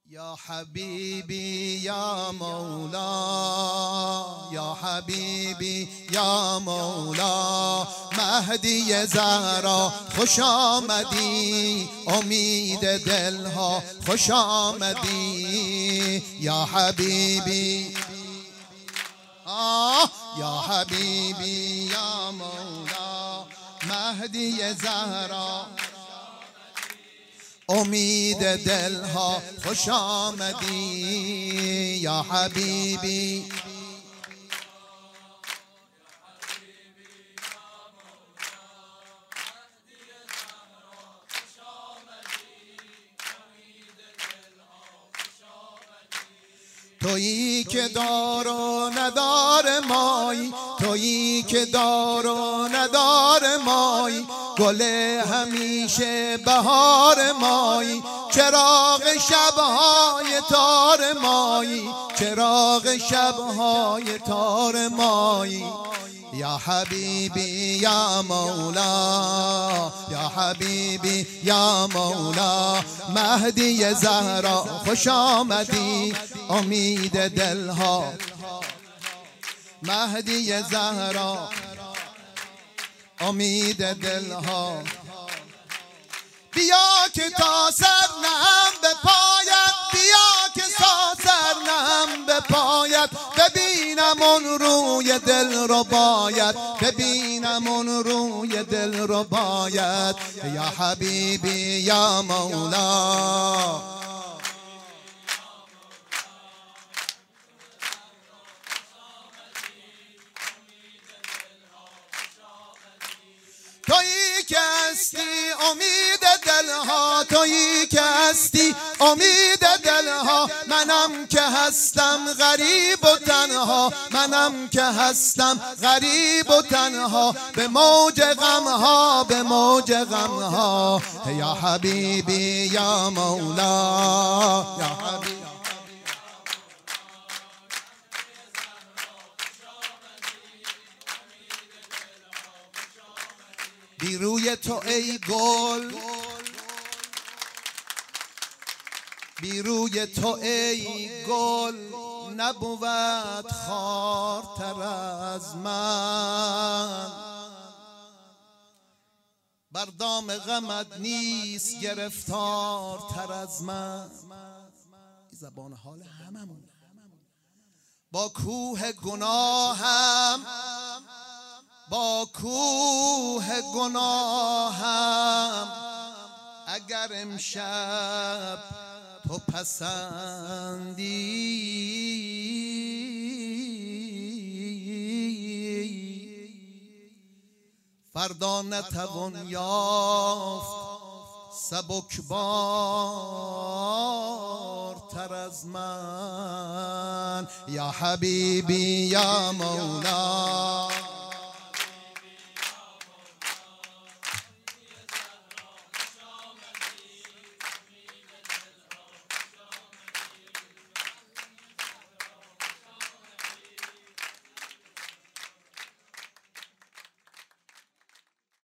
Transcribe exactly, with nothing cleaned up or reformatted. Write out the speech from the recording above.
یا حبیبی یا مولا، یا حبیبی یا مولا، مهدی زهرا خوش آمدی، امید دلها خوش آمدی. یا حبیبی آه یا حبیبی یا مولا، مهدی زهرا امید دلها خوش آمدی. یا حبیبی تویی که دار و ندار مایی، تویی که دار و ندار مایی، گل همیشه بهار مایی، چراغ شبهای تار مایی، چراغ شبهای تار مایی. یا حبیبی یا مولا، یا حبیبی یا مولا، مهدی زهرا خوش آمدی، امید دلها مهدی زهرا امید دلها. بیا که تا سر نهم به پایت، بیا که تا سر نهم به پایت، ببینم اون روی دل رو باید، ببینم اون روی دل رو باید. یا حبیبی یا مولا، تویی که هستی امید دلها، تویی که هستی امید دلها، منم که هستم غریب و تنها، منم که هستم غریب و تنها، به موج غمها به موج غمها. یا حبیبی یا مولا، یا حبیبی بی روی تو ای گل، بی روی تو ای گل، نبود خارتر از من، بر دام غمت نیست گرفتارتر از من. این زبان حال هممون. با کوه گناهم، با کوه گناهم، اگر امشب تو پسندی، فردا نتوان یافت سبکبارتر از من. یا حبیبی یا مولا.